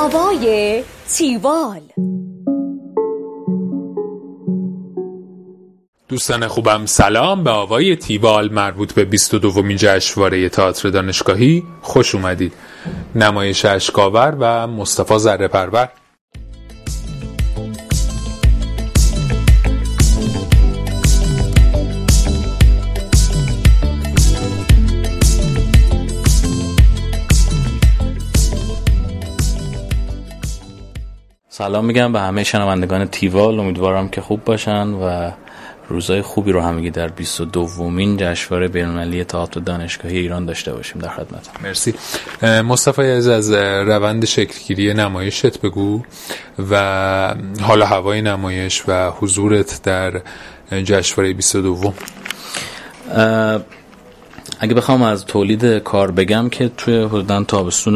آوای تیوال. دوستان خوبم سلام. به آوای تیوال مربوط به 22مین جشنواره تئاتر دانشگاهی خوش اومدید. نمایش اشک‌آور و مصطفی ذره‌پرور. سلام میگم به همه شنوندگان تیوال. امیدوارم که خوب باشن و روزای خوبی رو همگی در 22مین جشنواره بین‌المللی تئاتر دانشگاهی ایران داشته باشیم. در خدمتم. مرسی. مصطفی از روند شکلگیری نمایشت بگو و حال هوای نمایش و حضورت در جشنواره 22. اگه بخوام از تولید کار بگم که توی حدوداً تابستون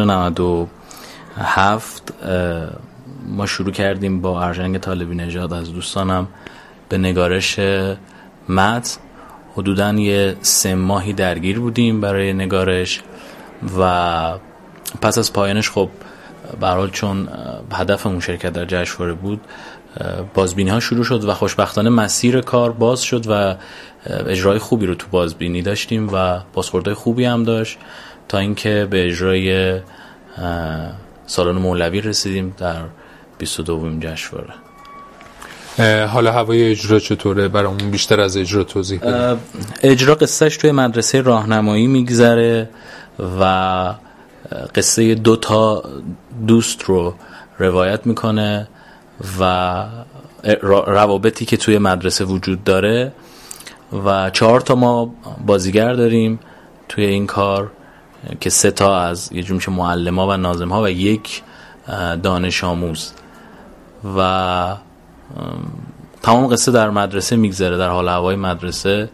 97 ما شروع کردیم با ارژنگ طالبی نژاد از دوستانم به نگارش متن. حدوداً یه 3 ماهی درگیر بودیم برای نگارش و پس از پایانش خب به هر حال چون هدفمون شرکت در جشنواره بود بازبینی ها شروع شد و خوشبختانه مسیر کار باز شد و اجرای خوبی رو تو بازبینی داشتیم و بازخوردهای خوبی هم داشت تا اینکه به اجرای سالن مولوی رسیدیم در 22مین جشنواره. حالا هوای اجرا چطوره؟ برامون بیشتر از اجرا توضیح بده. اجرا قصهش توی مدرسه راهنمایی میگذره و قصه 2 دوست رو روایت میکنه و روابطی که توی مدرسه وجود داره و 4 ما بازیگر داریم توی این کار که 3 از یه جور میشه معلم‌ها و ناظم‌ها و 1 دانش آموز و تمام قصه در مدرسه میگذره، در حال هوای مدرسه.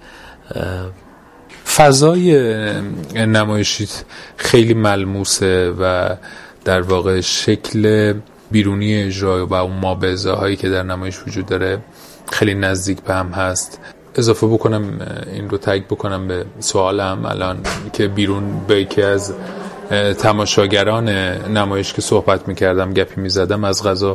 فضای نمایشیت خیلی ملموسه و در واقع شکل بیرونی اجرا و اون مابعضه هایی که در نمایش وجود داره خیلی نزدیک به هم هست. اضافه بکنم این رو تگ بکنم به سوالم الان که بیرون به یکی از تماشاگران نمایش که صحبت میکردم گپی میزدم، از قضا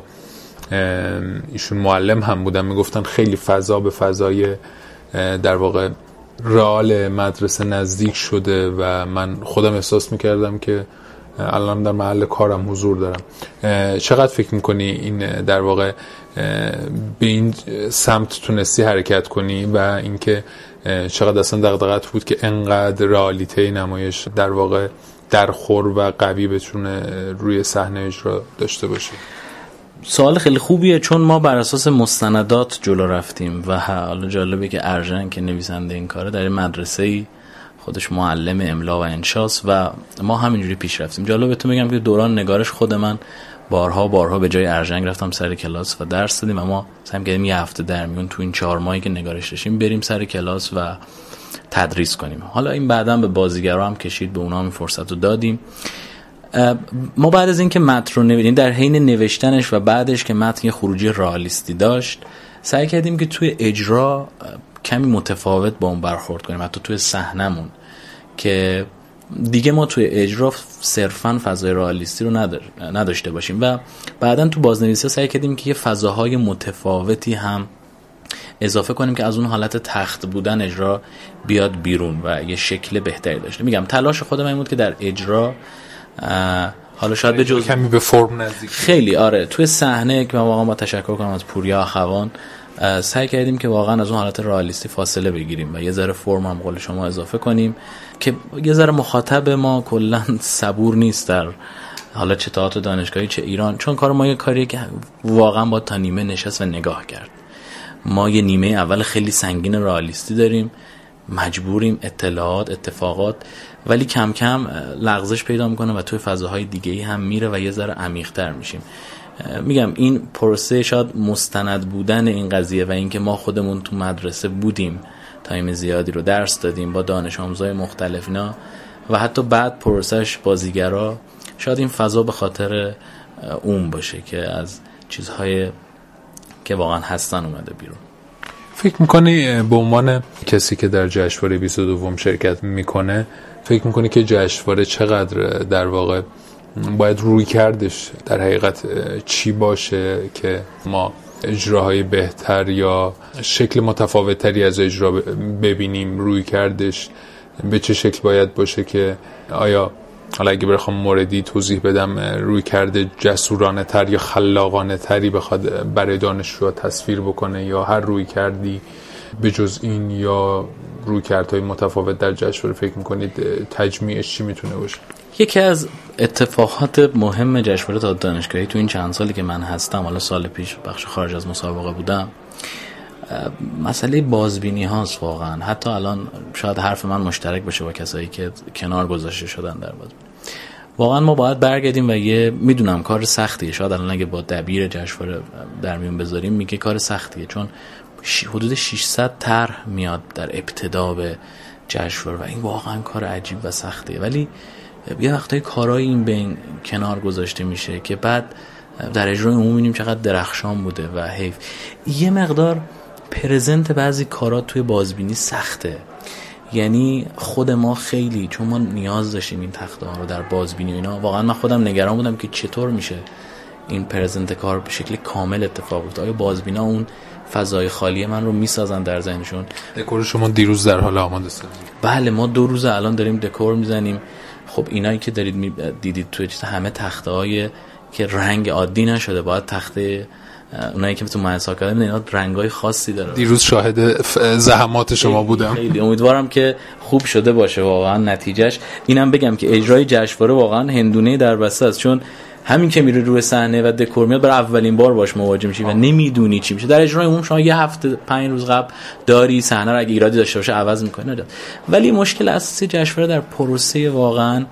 ایشون معلم هم بودن، میگفتن خیلی فضا به فضای در واقع رئال مدرسه نزدیک شده و من خودم احساس میکردم که الان در محل کارم حضور دارم. چقدر فکر میکنی این در واقع به این سمت تونستی حرکت کنی و اینکه چقدر اصلا دغدغت بود که انقدر رئالیته نمایش در واقع درخور و قوی بتونه روی صحنه اجرا داشته باشه؟ سوال خیلی خوبیه چون ما بر اساس مستندات جلو رفتیم و حالا جالبه که ارژنگ که نویسنده این کاره در این مدرسه‌ای خودش معلم املا و انشاست و ما همینجوری پیش رفتیم. جالبه تو میگم که دوران نگارش خود من بارها به جای ارژنگ رفتم سر کلاس و درس دادیم و ما سعی کردیم یه هفته در میون تو این 4 ماهی که نگارش داشتیم بریم سر کلاس و تدریس کنیم. حالا این بعداً به بازیگرا هم کشید، به اونا هم فرصت رو دادیم. ما بعد از اینکه متن رو نوشتیم، در حین نوشتنش و بعدش که متن یه خروجی رئالیستی داشت، سعی کردیم که توی اجرا کمی متفاوت با اون برخورد کنیم، حتی توی صحنمون، که دیگه ما توی اجرا صرفاً فضای رئالیستی رو نداشته باشیم و بعداً تو بازنویسی سعی کردیم که یه فضاهای متفاوتی هم اضافه کنیم که از اون حالت تخت بودن اجرا بیاد بیرون و یه شکل بهتری داشته. میگم تلاش خودم این بود که در اجرا حالا شاید به جز کمی به فرم نزدیک خیلی توی صحنه که واقعا با تشکر کنم از پوریا اخوان سعی کردیم که واقعا از اون حالت رئالیستی فاصله بگیریم و یه ذره فرم هم قول شما اضافه کنیم که یه ذره مخاطب ما کلا صبور نیست در حالا چه تئاتر دانشگاهی چه ایران، چون کار ما یه کاریه که واقعا با تا نیمه نشست و نگاه کرد. ما یه نیمه اول خیلی سنگین رئالیستی داریم، مجبوریم اطلاعات اتفاقات، ولی کم کم لغزش پیدا میکنه و توی فضاهای دیگه‌ای هم میره و یه ذره عمیق‌تر میشیم. میگم این پروسه شاید مستند بودن این قضیه و اینکه ما خودمون تو مدرسه بودیم، تایم زیادی رو درس دادیم با دانش آموزای مختلف اینا و حتی بعد پروسهش بازیگرا، شاید این فضا به خاطر اون باشه که از چیزهای که واقعا هستن اومده بیرون. فکر میکنی به عنوان کسی که در جشنواره 22 شرکت میکنه، فکر میکنی که جشنواره چقدر در واقع باید روی کردش در حقیقت چی باشه که ما اجراهای بهتر یا شکل متفاوتری از اجرا ببینیم. روی کردش به چه شکل باید باشه که آیا حالا اگه بخوام موردی توضیح بدم روی کرده جسورانه تر یا خلاقانه تری بخواد برای دانشجوها تصویر بکنه یا هر روی کردی به جز این یا روی کردهای متفاوت در جشنواره فکر میکنید تجمیعش چی میتونه باشه؟ یکی از اتفاقات مهم جشنواره داد دانشگاهی تو این چند سالی که من هستم، حالا سال پیش بخش خارج از مسابقه بودم، مسئله بازبینی هاست. واقعا حتی الان شاید حرف من مشترک باشه با کسایی که کنار گذاشته شدن در بازبینی. واقعا ما باید برگردیم و میدونم کار سختیه، شاید الان اگه با دبیر جشنواره در میون بذاریم میگه کار سختیه، چون حدود 600 طرح میاد در ابتدا به جشنواره و این واقعا کار عجیب و سختیه. ولی یه وقتایی کارهای این بین کنار گذاشته میشه که بعد در اجرای عمومی میبینیم چقدر درخشان بوده و حیف. یه مقدار پرزنت بعضی کارا توی بازبینی سخته، یعنی خود ما خیلی، چون ما نیاز داشتیم این تخته ها رو در بازبینی و اینا، واقعا من خودم نگران بودم که چطور میشه این پرزنت کار به شکل کامل اتفاق بیفته. آیا بازبینا اون فضای خالی من رو میسازن در ذهنشون؟ دکور شما دیروز در حال آماده است؟ بله، ما 2 روز الان داریم دکور میزنیم. خب اینایی که دارید دیدید توی همه تخته‌های که رنگ عادی نشده، باید تخته اونایی که تو مهندس آکادمی اینا رنگای خاصی داره. دیروز شاهد زحمات شما بودم. خیلی امیدوارم که خوب شده باشه واقعا نتیجهش. اینم بگم که اجرای جشنواره واقعا هندونه در بسته است، چون همین که میره روی صحنه و دکور میاد برای اولین بار باش مواجه میشی و نمیدونی چی میشه. در اجرای عموم شما یه هفته 5 روز قبل داری صحنه رو، اگه ایرادی داشته باشه عوض میکنی. ولی مشکل اساسی جشنواره در پروسه واقعا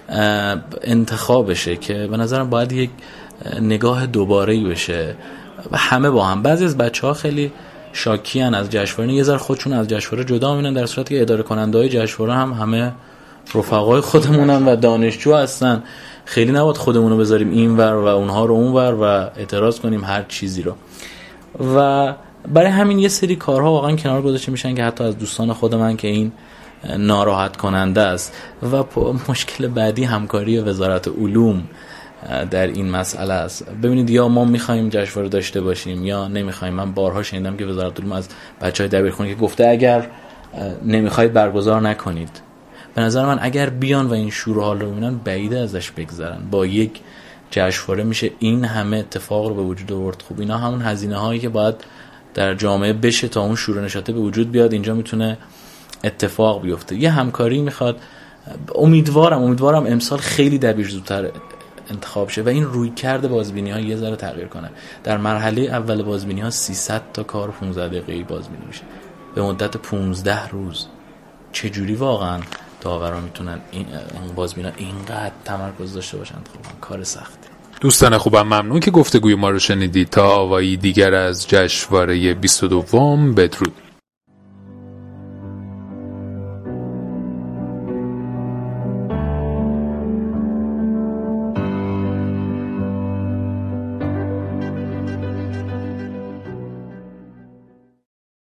انتخابشه که به نظرم باید یک نگاه دوباره‌ای بشه و همه با هم. بعضی از بچه‌ها خیلی شاکیان از جشنواره، یه ذره خودشون از جشنواره جدا می‌بینن، در صورتی که اداره کننده‌های جشنواره هم همه رفقای خودمونن و دانشجو هستن. خیلی نباید خودمون رو بذاریم اینور و اونها رو اونور و اعتراض کنیم هر چیزی رو. و برای همین یه سری کارها واقعا کنار گذاشته میشن که حتی از دوستان خود من که این ناراحت کننده است. و مشکل بعدی همکاری وزارت علوم در این مسئله است. ببینید، یا ما میخوایم جشنواره داشته باشیم یا نمیخوایم. من بارها شنیدم که وزارت علوم از بچهای دبیرخونه که گفته اگر نمیخواید برگزار نکنید. به نظر من اگر بیان و این شور و حال رو ببینن بعیده ازش بگذرن. با یک جشنواره میشه این همه اتفاق رو به وجود آورد. خب اینا همون هزینه هایی که باید در جامعه بشه تا اون شور و نشاطه به وجود بیاد اینجا میتونه اتفاق بیفته. یه همکاری میخواد. امیدوارم امسال خیلی دبیر زودتر انتخاب شه و این روی کرده بازبینی ها یه ذره تغییر کنه. در مرحله اول بازبینی ها 300 تا کار 15 دقیقه‌ای بازبینی میشه به مدت 15 روز. چجوری واقعا داورا میتونن این بازبینا اینقدر تمرکز داشته باشن؟ خب کار سختی. دوستان خوبم، ممنون که گفتگوی ما رو شنیدید. تا آوایی دیگر از جشنواره 22 بدرود.